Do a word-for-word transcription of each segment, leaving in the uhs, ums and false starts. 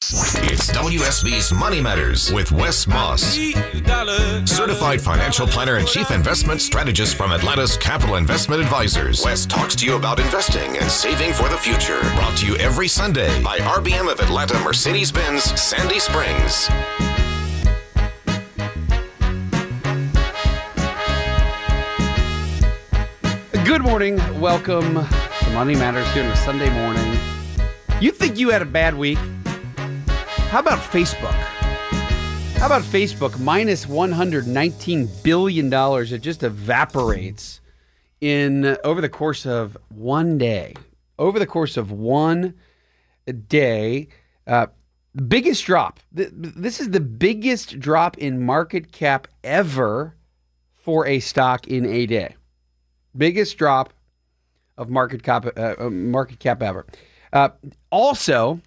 It's W S B's Money Matters with Wes Moss, certified financial planner and chief investment strategist from Atlanta's Capital Investment Advisors. Wes talks to you about investing and saving for the future. Brought to you every Sunday by R B M of Atlanta Mercedes-Benz Sandy Springs. Good morning. Welcome to Money Matters here on a Sunday morning. You think you had a bad week? How about Facebook? How about Facebook minus one hundred nineteen billion dollars? It just evaporates in over the course of one day. Over the course of one day, uh, biggest drop. This is the biggest drop in market cap ever for a stock in a day. Biggest drop of market cap, uh, market cap ever. Uh, also,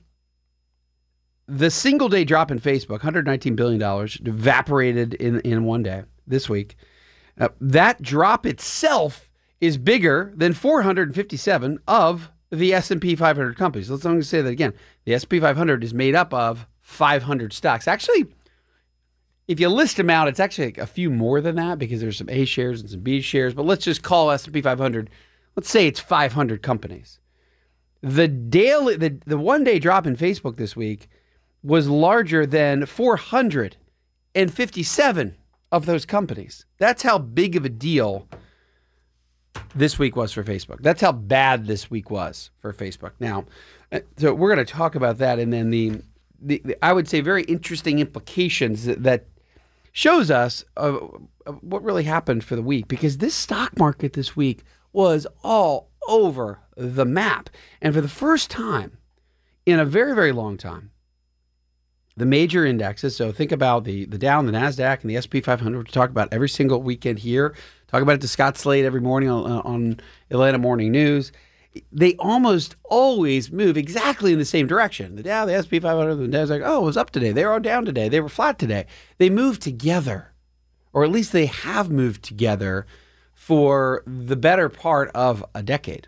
the single day drop in Facebook, one hundred nineteen billion dollars, evaporated in, in one day this week. Uh, that drop itself is bigger than four hundred fifty-seven of the S and P five hundred companies. Let's I'm going to say that again. The S and P five hundred is made up of five hundred stocks. Actually, if you list them out, it's actually a few more than that because there's some A shares and some B shares. But let's just call S and P five hundred. Let's say it's five hundred companies. The daily, the, the one-day drop in Facebook this week was larger than four hundred fifty-seven of those companies. That's how big of a deal this week was for Facebook. That's how bad this week was for Facebook. Now, so we're going to talk about that, and then the, the, the I would say very interesting implications that, that shows us uh, what really happened for the week, because this stock market this week was all over the map. And for the first time in a very, very long time, the major indexes, so think about the, the Dow, the NASDAQ, and the S and P five hundred, we talk about every single weekend here. Talk about it to Scott Slade every morning on, on Atlanta Morning News. They almost always move exactly in the same direction. The Dow, the S and P five hundred, the NASDAQ, oh, it was up today. They were all down today. They were flat today. They move together, or at least they have moved together for the better part of a decade.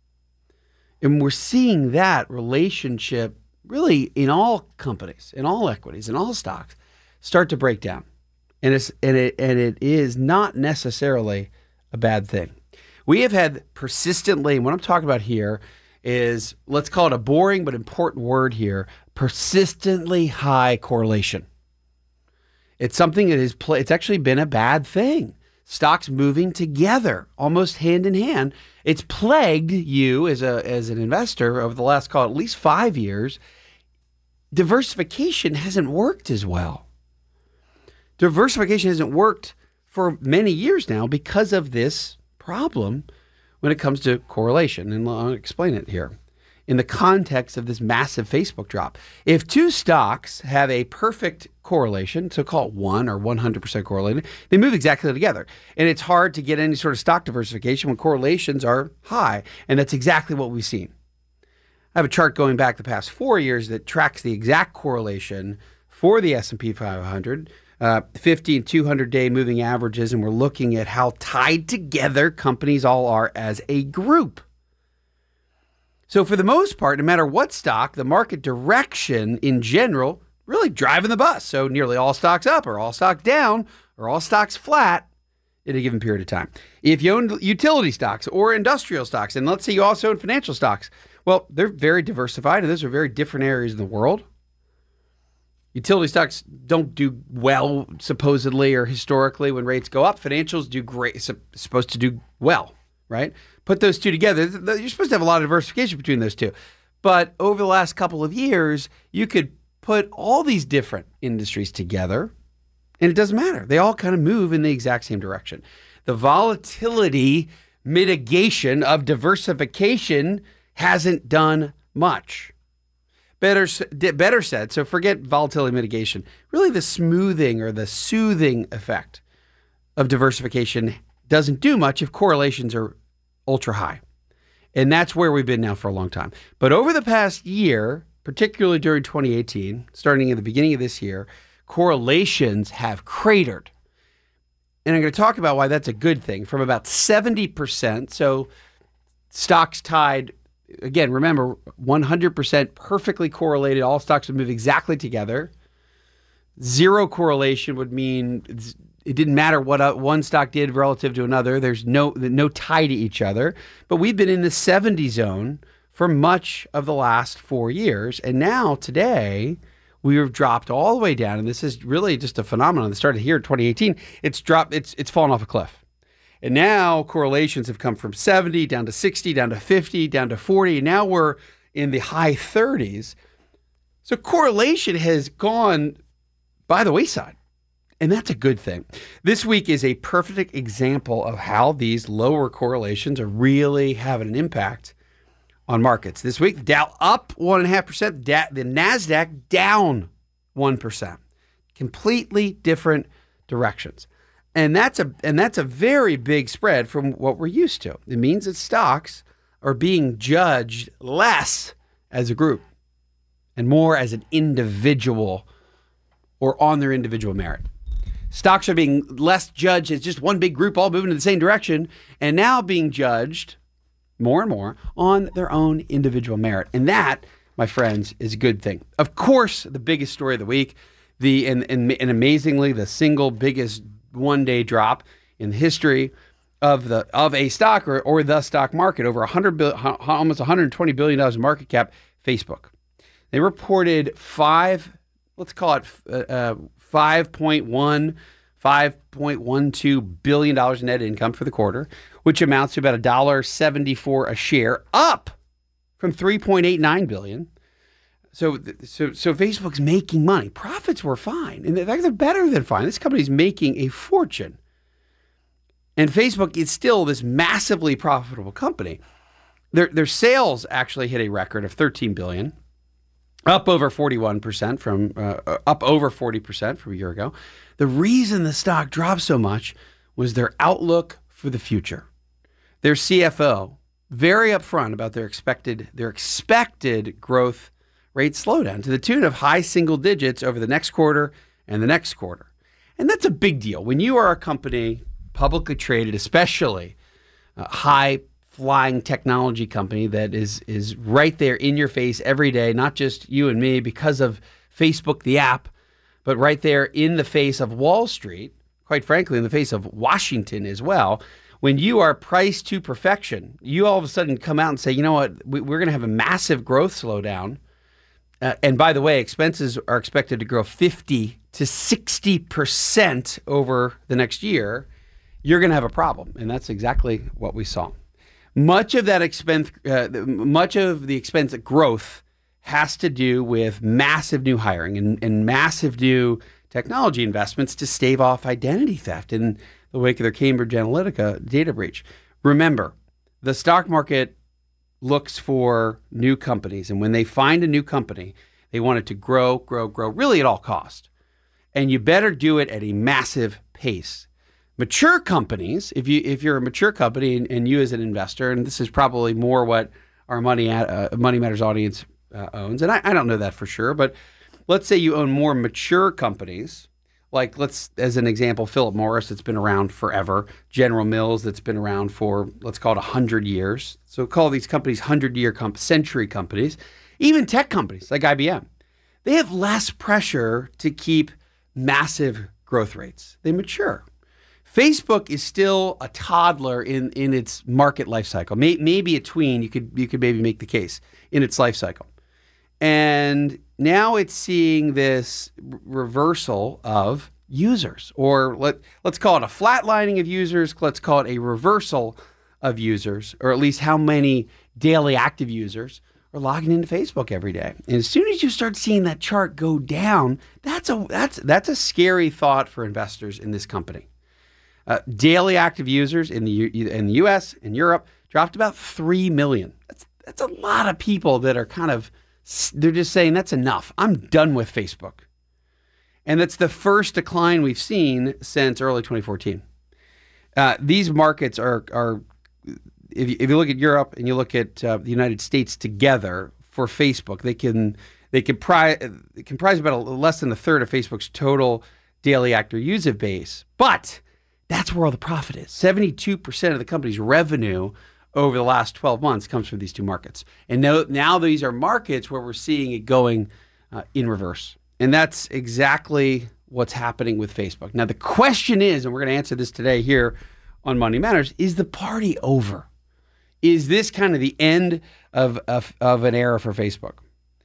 And we're seeing that relationship really in all companies, in all equities, in all stocks, start to break down. And it's and it and it is not necessarily a bad thing. We have had persistently, and what I'm talking about here is, let's call it a boring but important word here, persistently high correlation. It's something that is it's actually been a bad thing. Stocks moving together, almost hand in hand. It's plagued you as a as an investor over the last, call it, at least five years. Diversification hasn't worked as well. Diversification hasn't worked for many years now because of this problem when it comes to correlation. And I'll explain it here in the context of this massive Facebook drop. If two stocks have a perfect correlation, so call it one or one hundred percent correlated, they move exactly together. And it's hard to get any sort of stock diversification when correlations are high. And that's exactly what we've seen. I have a chart going back the past four years that tracks the exact correlation for the S and P five hundred, uh, fifty and two hundred day moving averages. And we're looking at how tied together companies all are as a group. So for the most part, no matter what stock, the market direction in general really driving the bus. So nearly all stocks up or all stocks down or all stocks flat in a given period of time. If you own utility stocks or industrial stocks, and let's say you also own financial stocks, well, they're very diversified, and those are very different areas in the world. Utility stocks don't do well, supposedly or historically, when rates go up. Financials do great, supposed to do well, right? Put those two together, you're supposed to have a lot of diversification between those two. But over the last couple of years, you could put all these different industries together, and it doesn't matter. They all kind of move in the exact same direction. The volatility mitigation of diversification hasn't done much. Better, better said, so forget volatility mitigation. Really, the smoothing or the soothing effect of diversification doesn't do much if correlations are ultra high. And that's where we've been now for a long time. But over the past year, particularly during twenty eighteen, starting in the beginning of this year, correlations have cratered. And I'm going to talk about why that's a good thing. From about seventy percent, so stocks tied again, remember, one hundred percent perfectly correlated. All stocks would move exactly together. Zero correlation would mean it didn't matter what one stock did relative to another. There's no no tie to each other. But we've been in the seventy zone for much of the last four years. And now today, we have dropped all the way down. And this is really just a phenomenon that started here in twenty eighteen. It's dropped, it's it's fallen off a cliff. And now correlations have come from seventy down to sixty, down to fifty, down to forty. And now we're in the high thirties. So correlation has gone by the wayside. And that's a good thing. This week is a perfect example of how these lower correlations are really having an impact on markets. This week, the Dow up one point five percent, the NASDAQ down one percent. Completely different directions. And that's a and that's a very big spread from what we're used to. It means that stocks are being judged less as a group and more as an individual or on their individual merit. Stocks are being less judged as just one big group all moving in the same direction, and now being judged more and more on their own individual merit. And that, my friends, is a good thing. Of course, the biggest story of the week, the and, and, and amazingly, the single biggest one-day drop in the history of the of a stock or, or the stock market, over one hundred almost one hundred twenty billion dollars in market cap, Facebook. They reported five, let's call it uh, five point one, five point one two billion dollars in net income for the quarter, which amounts to about one dollar seventy-four a share, up from three point eight nine billion dollars. So, so, so Facebook's making money. Profits were fine. In fact, they're better than fine. This company's making a fortune. And Facebook is still this massively profitable company. Their, their sales actually hit a record of thirteen billion dollars. Up over forty-one percent from uh, up over forty percent from a year ago. The reason the stock dropped so much was their outlook for the future. Their C F O very upfront about their expected their expected growth rate slowdown to the tune of high single digits over the next quarter and the next quarter. And that's a big deal when you are a company publicly traded, especially uh, high flying technology company that is is right there in your face every day, not just you and me because of Facebook, the app, but right there in the face of Wall Street, quite frankly, in the face of Washington as well. When you are priced to perfection, you all of a sudden come out and say, you know what, we, we're going to have a massive growth slowdown. Uh, and by the way, expenses are expected to grow fifty to sixty percent over the next year. You're going to have a problem. And that's exactly what we saw. Much of that expense, uh, much of the expense growth has to do with massive new hiring and, and massive new technology investments to stave off identity theft in the wake of their Cambridge Analytica data breach. Remember, the stock market looks for new companies, and when they find a new company, they want it to grow, grow, grow, really at all cost. And you better do it at a massive pace. Mature companies, if you if you're a mature company and, and you as an investor, and this is probably more what our Money uh, Money Matters audience uh, owns, and I, I don't know that for sure, but let's say you own more mature companies, like let's as an example, Philip Morris, that's been around forever, General Mills, that's been around for let's call it one hundred years. So call these companies hundred-year comp- century companies. Even tech companies like I B M, they have less pressure to keep massive growth rates. They mature. Facebook is still a toddler in, in its market life cycle. May, maybe a tween, you could you could maybe make the case, in its life cycle. And now it's seeing this r- reversal of users, or let, let's call it a flatlining of users, let's call it a reversal of users, or at least how many daily active users are logging into Facebook every day. And as soon as you start seeing that chart go down, that's a that's that's a scary thought for investors in this company. Uh, daily active users in the U- in the U S and Europe dropped about three million. That's that's a lot of people that are kind of, they're just saying that's enough. I'm done with Facebook. And that's the first decline we've seen since early twenty fourteen. Uh, these markets are, are if, you, if you look at Europe and you look at uh, the United States together for Facebook, they can they comprise, they comprise about a, less than a third of Facebook's total daily active user base. But that's where all the profit is. seventy-two percent of the company's revenue over the last twelve months comes from these two markets. And now, now these are markets where we're seeing it going uh, in reverse. And that's exactly what's happening with Facebook. Now, the question is, and we're going to answer this today here on Money Matters, is the party over? Is this kind of the end of, of, of an era for Facebook?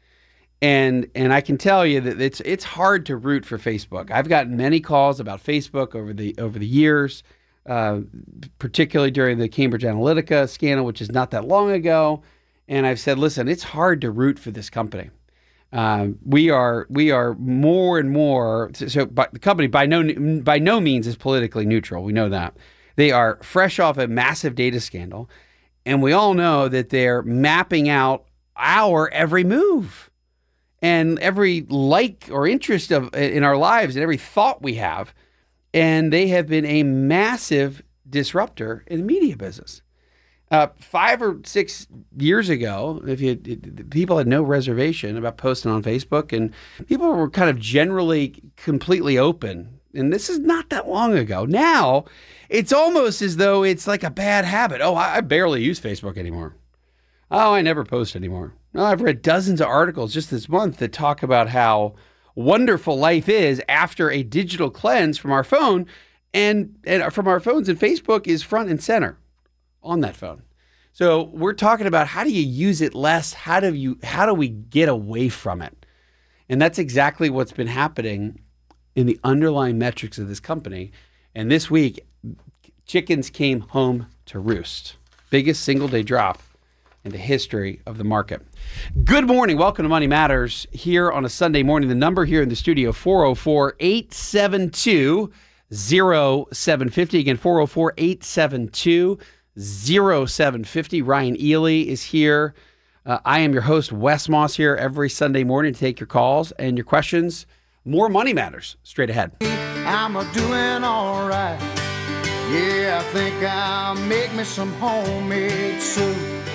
And and I can tell you that it's it's hard to root for Facebook. I've gotten many calls about Facebook over the over the years, uh, particularly during the Cambridge Analytica scandal, which is not that long ago. And I've said, listen, it's hard to root for this company. Um, we are we are more and more so. But the company by no by no means is politically neutral. We know that they are fresh off a massive data scandal, and we all know that they're mapping out our every move. And every like or interest of in our lives and every thought we have. And they have been a massive disruptor in the media business. Uh, five or six years ago, if you people had no reservation about posting on Facebook, and people were kind of generally completely open. And this is not that long ago. Now, it's almost as though it's like a bad habit. Oh, I, I barely use Facebook anymore. Oh, I never post anymore. Oh, I've read dozens of articles just this month that talk about how wonderful life is after a digital cleanse from our phone, and, and from our phones, and Facebook is front and center on that phone. So we're talking about how do you use it less? How do you how do we get away from it? And that's exactly what's been happening in the underlying metrics of this company. And this week, chickens came home to roost. Biggest single day drop in the history of the market. Good morning. Welcome to Money Matters here on a Sunday morning. The number here in the studio, four oh four, eight seven two, oh seven five oh. Again, four oh four, eight seven two, oh seven five oh. Ryan Ely is here. Uh, I am your host, Wes Moss, here every Sunday morning to take your calls and your questions. More Money Matters straight ahead. I'm a doing all right. Yeah, I think I'll make me some homemade soup.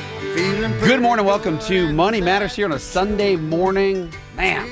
Good morning. Welcome to Money Matters here on a Sunday morning. Man,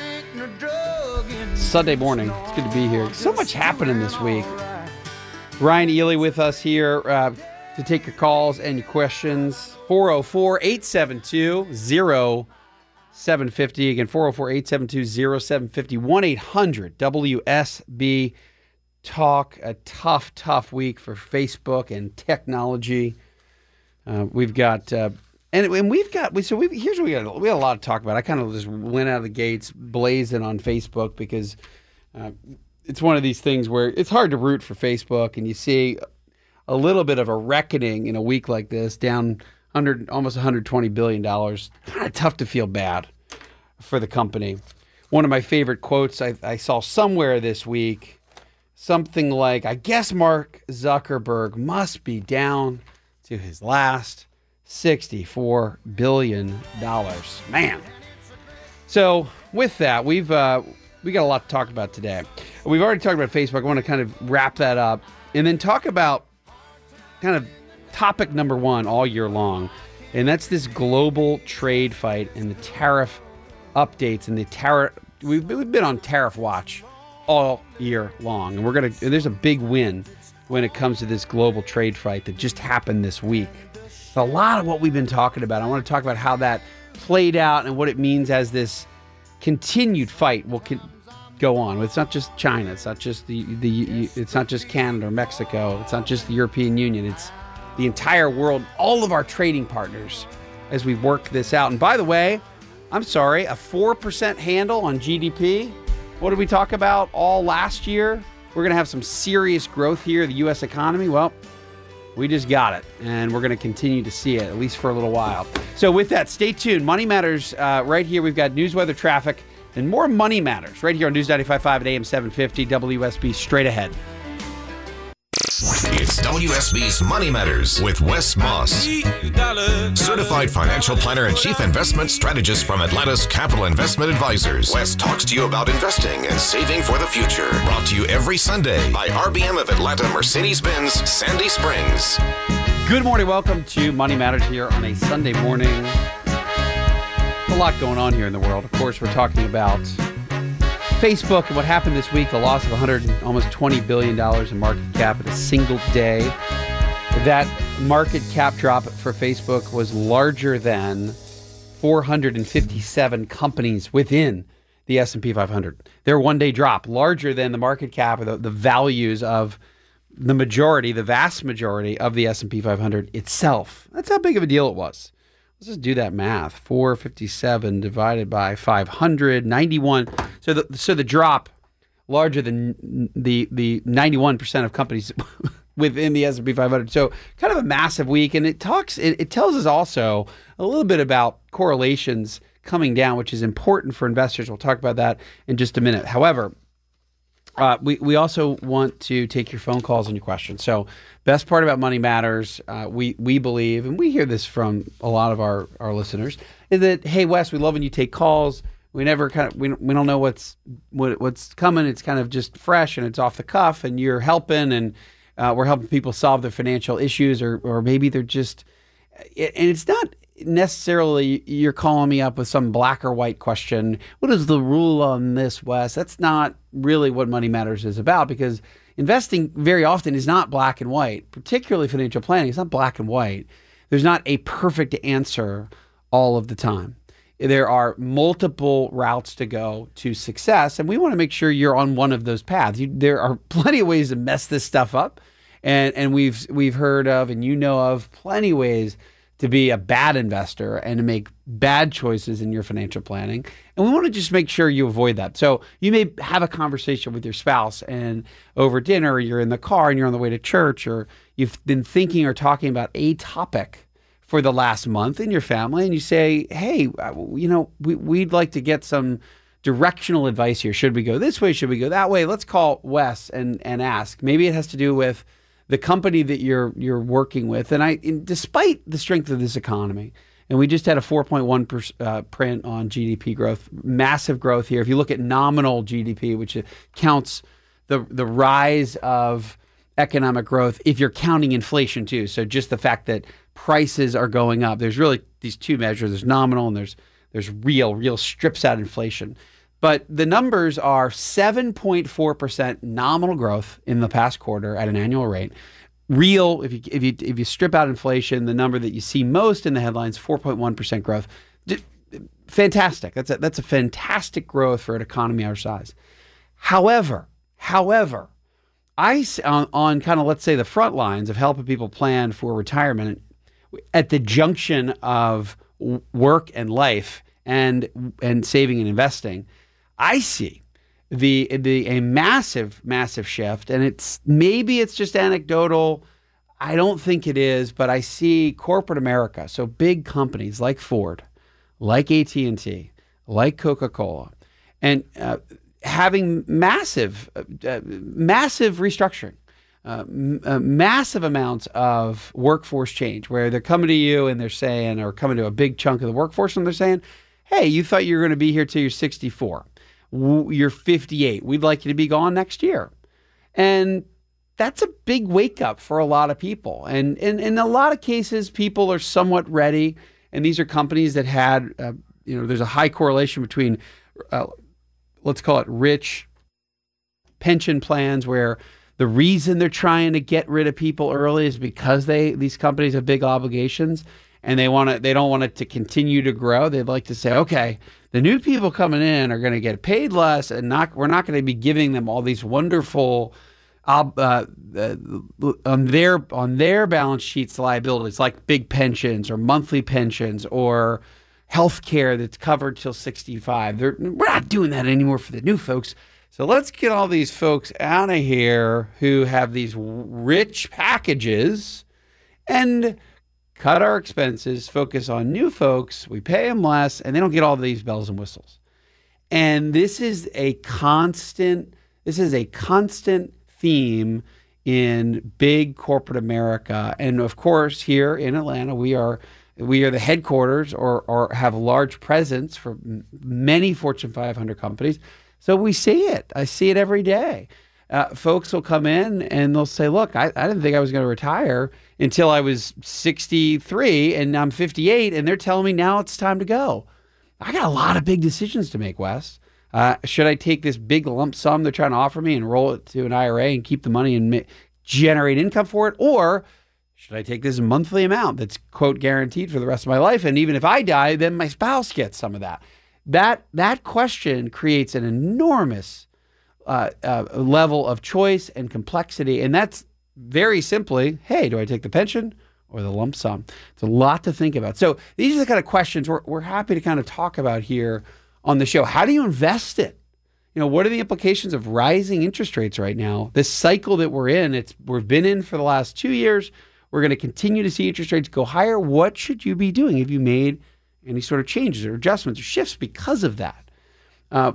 Sunday morning. It's good to be here. So much happening this week. Ryan Ely with us here uh, to take your calls and your questions. four oh four, eight seven two, oh seven five oh. Again, four oh four, eight seven two, oh seven five oh. one eight hundred W S B Talk. A tough, tough week for Facebook and technology. Uh, we've got, uh, and, and we've got, we, so we here's what we got, we got a lot to talk about. I kind of just went out of the gates blazing on Facebook because uh, it's one of these things where it's hard to root for Facebook, and you see a little bit of a reckoning in a week like this, down one hundred, almost one hundred twenty billion dollars. Kind of tough to feel bad for the company. One of my favorite quotes I, I saw somewhere this week, something like, I guess Mark Zuckerberg must be down to his last sixty-four billion dollars. Man. So with that, we've uh, we got a lot to talk about today. We've already talked about Facebook. I want to kind of wrap that up and then talk about kind of topic number one all year long, and that's this global trade fight and the tariff updates and the tariff. We've, we've been on tariff watch all year long, and we're gonna. There's a big win when it comes to this global trade fight that just happened this week. So a lot of what we've been talking about, I want to talk about how that played out and what it means as this continued fight will con- go on. It's not just China, it's not just the, the it's not just Canada or Mexico, it's not just the European Union, it's the entire world, all of our trading partners as we work this out. And by the way, I'm sorry, a four percent handle on G D P. What did we talk about all last year? We're going to have some serious growth here, the U S economy. Well, we just got it, and we're going to continue to see it, at least for a little while. So with that, stay tuned. Money Matters uh, right here. We've got news, weather, traffic, and more Money Matters right here on News ninety-five point five at A M seven fifty W S B straight ahead. It's W S B's Money Matters with Wes Moss, certified financial planner and chief investment strategist from Atlanta's Capital Investment Advisors. Wes talks to you about investing and saving for the future. Brought to you every Sunday by R B M of Atlanta Mercedes-Benz Sandy Springs. Good morning. Welcome to Money Matters here on a Sunday morning. A lot going on here in the world. Of course, we're talking about Facebook and what happened this week, the loss of one hundred, almost twenty billion dollars in market cap in a single day. That market cap drop for Facebook was larger than four hundred fifty-seven companies within the S and P five hundred. Their one-day drop, larger than the market cap or the, the values of the majority, the vast majority of the S and P five hundred itself. That's how big of a deal it was. Let's just do that math. four hundred fifty-seven divided by five hundred, ninety-one. So the, so the drop larger than the, the ninety-one percent of companies within the S and P five hundred. So kind of a massive week. And it talks, it, it tells us also a little bit about correlations coming down, which is important for investors. We'll talk about that in just a minute. However, Uh, we, we also want to take your phone calls and your questions. So best part about Money Matters, uh, we, we believe, and we hear this from a lot of our, our listeners, is that, hey, Wes, we love when you take calls. We never kind of, we, we don't know what's what, what's coming. It's kind of just fresh and it's off the cuff and you're helping and uh, we're helping people solve their financial issues or, or maybe they're just, and it's not necessarily you're calling me up with some black or white question. What is the rule on this, Wes? That's not really what Money Matters is about, because investing very often is not black and white, particularly financial planning. It's not black and white. There's not a perfect answer all of the time. There are multiple routes to go to success, and we want to make sure you're on one of those paths. You, there are plenty of ways to mess this stuff up, and and we've we've heard of and you know of plenty of ways to be a bad investor and to make bad choices in your financial planning. And we want to just make sure you avoid that. So you may have a conversation with your spouse and over dinner, or you're in the car and you're on the way to church, or you've been thinking or talking about a topic for the last month in your family, and you say, hey, you know, we, we'd like to get some directional advice here. Should we go this way? Should we go that way? Let's call Wes and, and ask. Maybe it has to do with the company that you're you're working with. And I, and despite the strength of this economy, and we just had a four point one percent uh, print on G D P growth, massive growth here. If you look at nominal G D P, which counts the the rise of economic growth, if you're counting inflation too, so just the fact that prices are going up. There's really these two measures. There's nominal and there's there's real. Real strips out inflation. But the numbers are seven point four percent nominal growth in the past quarter at an annual rate. Real, if you if you if you strip out inflation, the number that you see most in the headlines, four point one percent growth. Fantastic. That's a, that's a fantastic growth for an economy our size. However, however, I on, on kind of, let's say, the front lines of helping people plan for retirement at the junction of work and life and and saving and investing, I see the the a massive, massive shift, and it's maybe it's just anecdotal. I don't think it is, but I see corporate America, so big companies like Ford, like A T and T, like Coca-Cola, and uh, having massive, uh, massive restructuring, uh, m- uh, massive amounts of workforce change, where they're coming to you and they're saying, or coming to a big chunk of the workforce and they're saying, hey, you thought you were going to be here till you're sixty-four. You're fifty-eight. We'd like you to be gone next year. And that's a big wake up for a lot of people. And, and, and in a lot of cases, people are somewhat ready. And these are companies that had, uh, you know, there's a high correlation between, uh, let's call it rich pension plans, where the reason they're trying to get rid of people early is because they these companies have big obligations. And they want to. They don't want it to continue to grow. They'd like to say, okay, the new people coming in are going to get paid less, and not. We're not going to be giving them all these wonderful, uh, uh, on their on their balance sheets liabilities, like big pensions or monthly pensions or health care that's covered till sixty-five. They're, we're not doing that anymore for the new folks. So let's get all these folks out of here who have these rich packages and cut our expenses, focus on new folks, we pay them less, and they don't get all these bells and whistles. And this is a constant, this is a constant theme in big corporate America. And of course, here in Atlanta, we are we are the headquarters or or have a large presence for many Fortune five hundred companies. So we see it. I see it every day. Uh, folks will come in and they'll say, look, I, I didn't think I was going to retire until I was sixty-three and I'm fifty-eight, and they're telling me now it's time to go. I got a lot of big decisions to make, Wes. Uh, should I take this big lump sum they're trying to offer me and roll it to an I R A and keep the money and ma- generate income for it? Or Should I take this monthly amount that's, quote, guaranteed for the rest of my life? And even if I die, then my spouse gets some of that. That that question creates an enormous uh, uh, level of choice and complexity. And that's very simply, hey, do I take the pension or the lump sum? It's a lot to think about. So these are the kind of questions we're, we're happy to kind of talk about here on the show. How do you invest it? You know, what are the implications of rising interest rates right now? This cycle that we're in, it's we've been in for the last two years. We're going to continue to see interest rates go higher. What should you be doing? Have you made any sort of changes or adjustments or shifts because of that? Uh,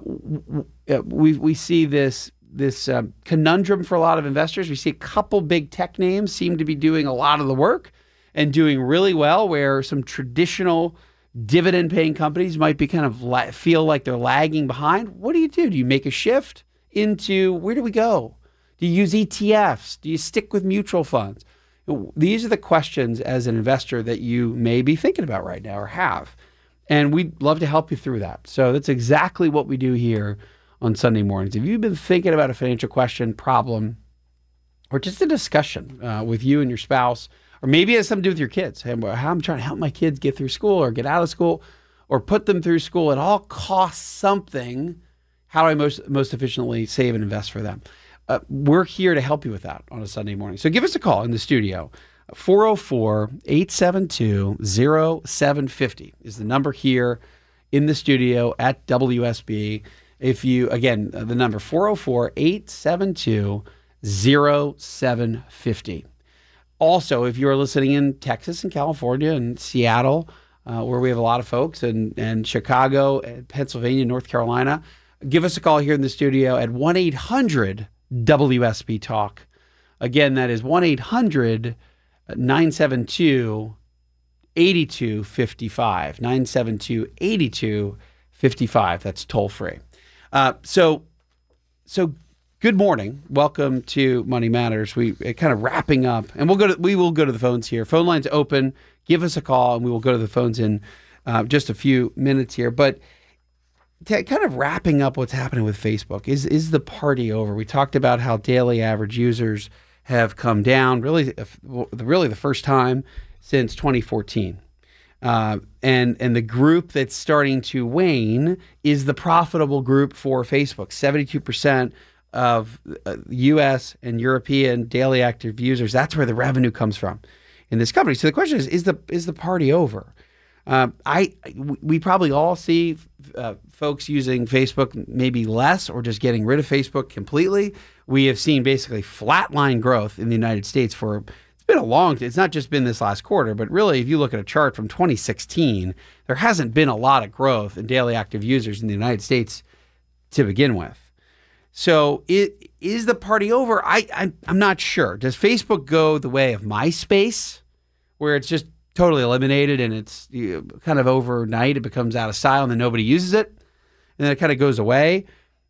we we see this this uh, conundrum for a lot of investors. We see a couple big tech names seem to be doing a lot of the work and doing really well, where some traditional dividend-paying companies might be kind of la- feel like they're lagging behind. What do you do? Do you make a shift into, where do we go? Do you use E T Fs? Do you stick with mutual funds? These are the questions as an investor that you may be thinking about right now or have. And we'd love to help you through that. So that's exactly what we do here on Sunday mornings. If you've been thinking about a financial question, problem, or just a discussion uh, with you and your spouse, or maybe it has something to do with your kids, hey, how I'm trying to help my kids get through school or get out of school or put them through school, it all costs something. How do I most, most efficiently save and invest for them? Uh, we're here to help you with that on a Sunday morning. So give us a call in the studio. four oh four, eight seven two, oh seven five oh is the number here in the studio at W S B. If you, again, uh, the number four oh four, eight seven two, oh seven five oh. Also, if you're listening in Texas and California and Seattle, uh, where we have a lot of folks, and, and Chicago, and Pennsylvania, North Carolina, give us a call here in the studio at one eight hundred W S B Talk. Again, that is one eight hundred nine seven two eight two five five. nine seven two eight two five five. That's toll free. Uh, so, so good morning. Welcome to Money Matters. We uh, kind of wrapping up, and we'll go to we will go to the phones here. Phone lines open. Give us a call, and we will go to the phones in uh, just a few minutes here. But to kind of wrapping up what's happening with Facebook, is is the party over? We talked about how daily average users have come down, really, really the first time since twenty fourteen. Uh, and and the group that's starting to wane is the profitable group for Facebook. seventy-two percent of uh, U S and European daily active users, that's where the revenue comes from in this company. So the question is, is the is the party over? Uh, I we probably all see uh, folks using Facebook maybe less or just getting rid of Facebook completely. We have seen basically flatline growth in the United States for, it's been a long, it's not just been this last quarter, but really if you look at a chart from twenty sixteen, there hasn't been a lot of growth in daily active users in the United States to begin with. So it, is the party over? I, I, I'm not sure. Does Facebook go the way of MySpace, where it's just totally eliminated and it's you know, kind of overnight, it becomes out of style and then nobody uses it and then it kind of goes away?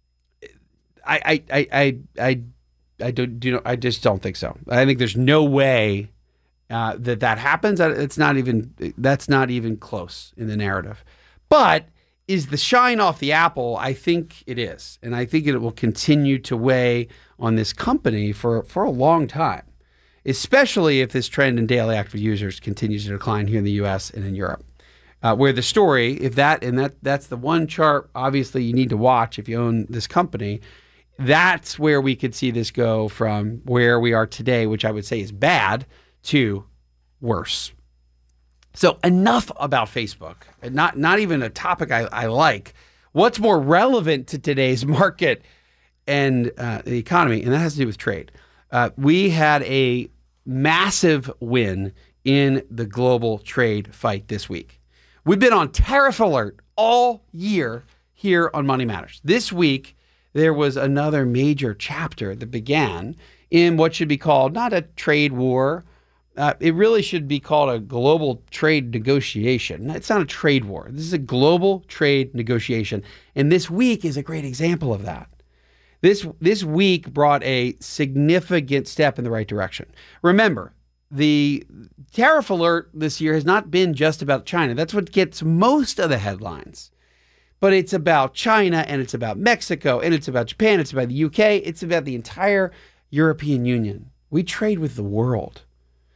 I I I I I don't do I just don't think so. I think there's no way uh, that that happens. It's not even that's not even close in the narrative. But is the shine off the apple? I think it is, and I think it will continue to weigh on this company for for a long time, especially if this trend in daily active users continues to decline here in the U S and in Europe. Uh, where the story, if that, and that that's the one chart, obviously you need to watch if you own this company, that's where we could see this go from where we are today, which I would say is bad, to worse. So enough about Facebook, not, not even a topic I, I like. What's more relevant to today's market and uh, the economy, and that has to do with trade. Uh, we had a massive win in the global trade fight this week. We've been on tariff alert all year here on Money Matters. This week, there was another major chapter that began in what should be called not a trade war. Uh, it really should be called a global trade negotiation. It's not a trade war. This is a global trade negotiation. And this week is a great example of that. This this week brought a significant step in the right direction. Remember, the tariff alert this year has not been just about China. That's what gets most of the headlines. But it's about China, and it's about Mexico, and it's about Japan, it's about the U K, it's about the entire European Union. We trade with the world.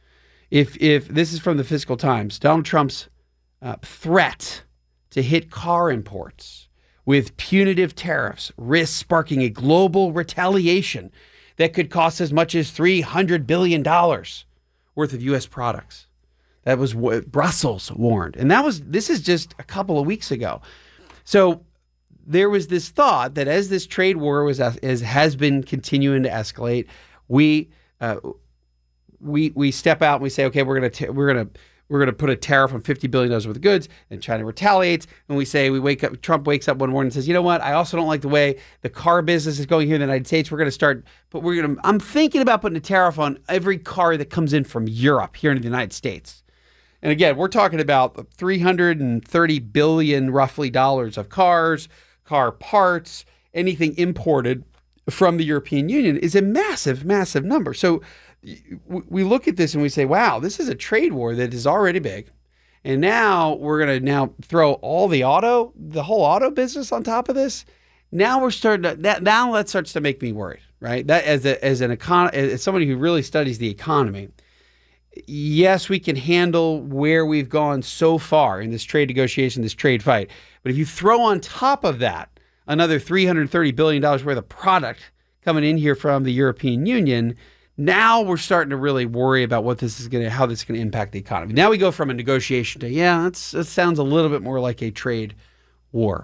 If if this is from the Fiscal Times, Donald Trump's uh, threat to hit car imports with punitive tariffs risks sparking a global retaliation that could cost as much as three hundred billion dollars worth of U S products. That was what Brussels warned. And that was this is just a couple of weeks ago. So there was this thought that as this trade war was as has been continuing to escalate, we uh, we we step out and we say, okay, we're gonna t- we're gonna we're gonna put a tariff on fifty billion dollars worth of goods, and China retaliates. And we say we wake up. Trump wakes up one morning and says, you know what? I also don't like the way the car business is going here in the United States. We're gonna start, but we're gonna. I'm thinking about putting a tariff on every car that comes in from Europe here in the United States. And again, we're talking about three hundred thirty billion roughly dollars of cars, car parts, anything imported from the European Union is a massive, massive number. So we look at this and we say, wow, this is a trade war that is already big. And now we're going to now throw all the auto, the whole auto business on top of this. Now we're starting to, that, now that starts to make me worried, right? That as a, as an econ, as somebody who really studies the economy, yes, we can handle where we've gone so far in this trade negotiation, this trade fight. But if you throw on top of that another three hundred thirty billion dollars worth of product coming in here from the European Union, now we're starting to really worry about what this is going to, how this is going to impact the economy. Now we go from a negotiation to, yeah, that's, that sounds a little bit more like a trade war.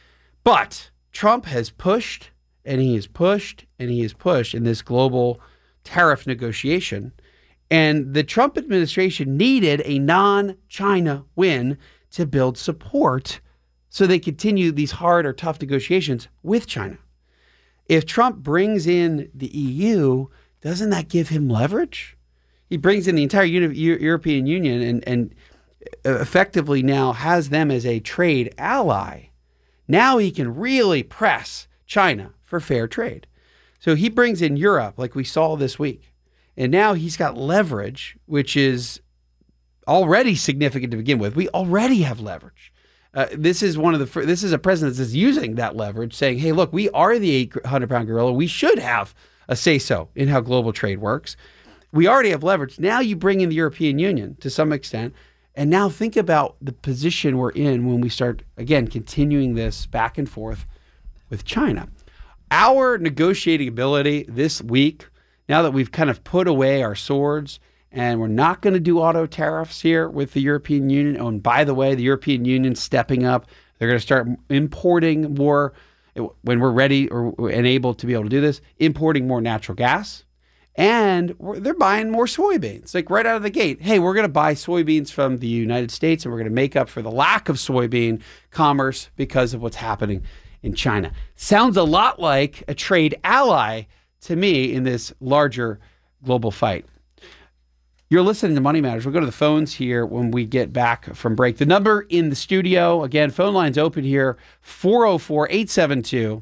But Trump has pushed and he has pushed and he has pushed in this global tariff negotiation. And the Trump administration needed a non-China win to build support so they continue these hard or tough negotiations with China. If Trump brings in the E U, doesn't that give him leverage? He brings in the entire Uni- European Union and, and effectively now has them as a trade ally. Now he can really press China for fair trade. So he brings in Europe like we saw this week. And now he's got leverage, which is already significant to begin with. We already have leverage. Uh, this is one of the this is a president that's using that leverage, saying, hey, look, we are the eight hundred pound gorilla. We should have a say-so in how global trade works. We already have leverage. Now you bring in the European Union to some extent. And now think about the position we're in when we start, again, continuing this back and forth with China. Our negotiating ability this week, now that we've kind of put away our swords and we're not going to do auto tariffs here with the European Union. Oh, and by the way, the European Union stepping up. They're going to start importing more when we're ready or and able to be able to do this, importing more natural gas. And we're, they're buying more soybeans, like right out of the gate. Hey, we're going to buy soybeans from the United States and we're going to make up for the lack of soybean commerce because of what's happening in China. Sounds a lot like a trade ally to me in this larger global fight. You're listening to Money Matters. We'll go to the phones here when we get back from break. The number in the studio, again, phone lines open here, four oh four, eight seven two,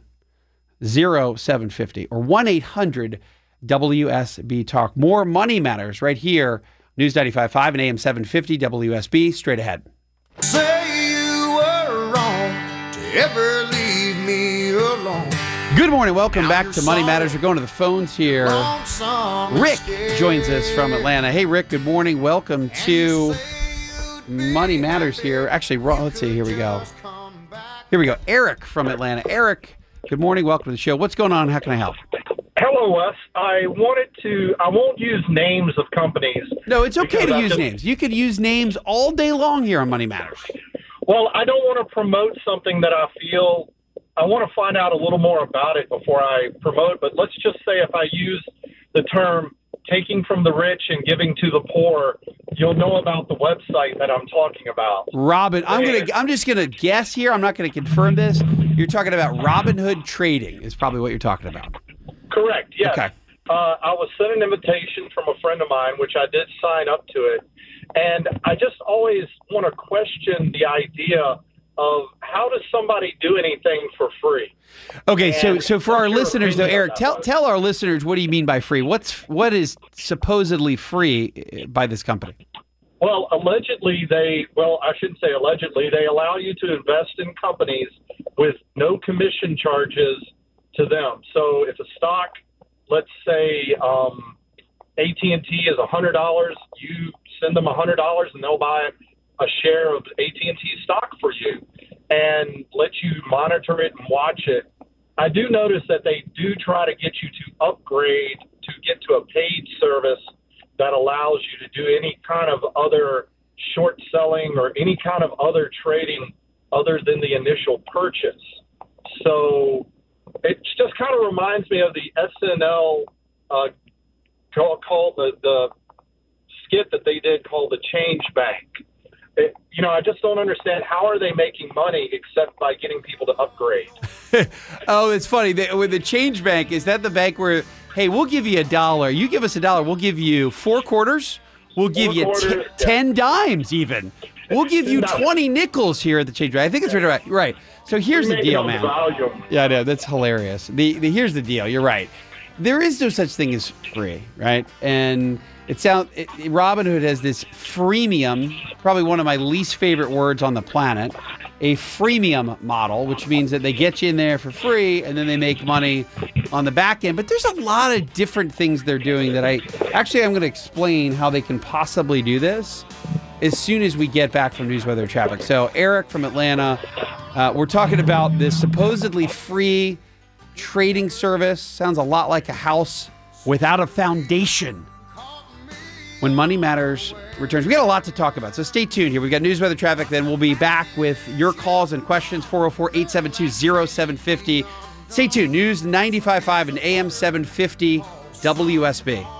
oh seven five oh or one eight hundred W S B Talk. More Money Matters right here, News ninety-five point five and A M seven fifty W S B. Straight ahead. Say you were wrong to ever leave me alone. Good morning. Welcome back to Money Matters. We're going to the phones here. Rick joins us from Atlanta. Hey, Rick, good morning. Welcome to Money Matters here. Actually, let's see. Here we go. Here we go. Eric from Atlanta. Eric, good morning. Welcome to the show. What's going on? How can I help? Hello, Wes. I wanted to, I won't use names of companies. No, it's okay to I use just, names. You could use names all day long here on Money Matters. Well, I don't want to promote something that I feel I want to find out a little more about it before I promote, but let's just say if I use the term taking from the rich and giving to the poor, you'll know about the website that I'm talking about. Robin, I'm going to I'm just going to guess here. I'm not going to confirm this. You're talking about Robinhood Trading is probably what you're talking about. Correct. Yes. Okay. Uh, I was sent an invitation from a friend of mine, which I did sign up to it. And I just always want to question the idea of how does somebody do anything for free? Okay, so and so for our listeners though, Eric, tell one? tell our listeners, what do you mean by free? What's what is supposedly free by this company? Well, allegedly they, well, I shouldn't say allegedly, they allow you to invest in companies with no commission charges to them. So if a stock, let's say um, A T and T is one hundred dollars, you send them one hundred dollars and they'll buy a share of A T and T stock for you and let you monitor it and watch it. I do notice that they do try to get you to upgrade to get to a paid service that allows you to do any kind of other short selling or any kind of other trading other than the initial purchase. So it just kind of reminds me of the S N L uh, call, called the, the skit that they did called the Change Bank. It, you know, I just don't understand how are they making money except by getting people to upgrade. Oh, it's funny. They, with the Change Bank, is that the bank where, hey, we'll give you a dollar. You give us a dollar. We'll give you four quarters. We'll give four you quarters, t- yeah. ten dimes even. We'll give you twenty nickels here at the Change Bank. I think it's right. Right. right. So here's the deal, man. Volume. Yeah, I know. That's hilarious. The, the Here's the deal. You're right. There is no such thing as free, right? And it sounds it, Robinhood has this freemium, probably one of my least favorite words on the planet, a freemium model, which means that they get you in there for free and then they make money on the back end. But there's a lot of different things they're doing that I actually I'm going to explain how they can possibly do this as soon as we get back from news, weather, traffic. So Eric from Atlanta, uh, we're talking about this supposedly free trading service. Sounds a lot like a house without a foundation. When Money Matters returns, we got a lot to talk about, so stay tuned here. We've got news, weather, traffic, then we'll be back with your calls and questions, four oh four, eight seven two, oh seven five oh. Stay tuned. News ninety-five point five and A M seven fifty W S B.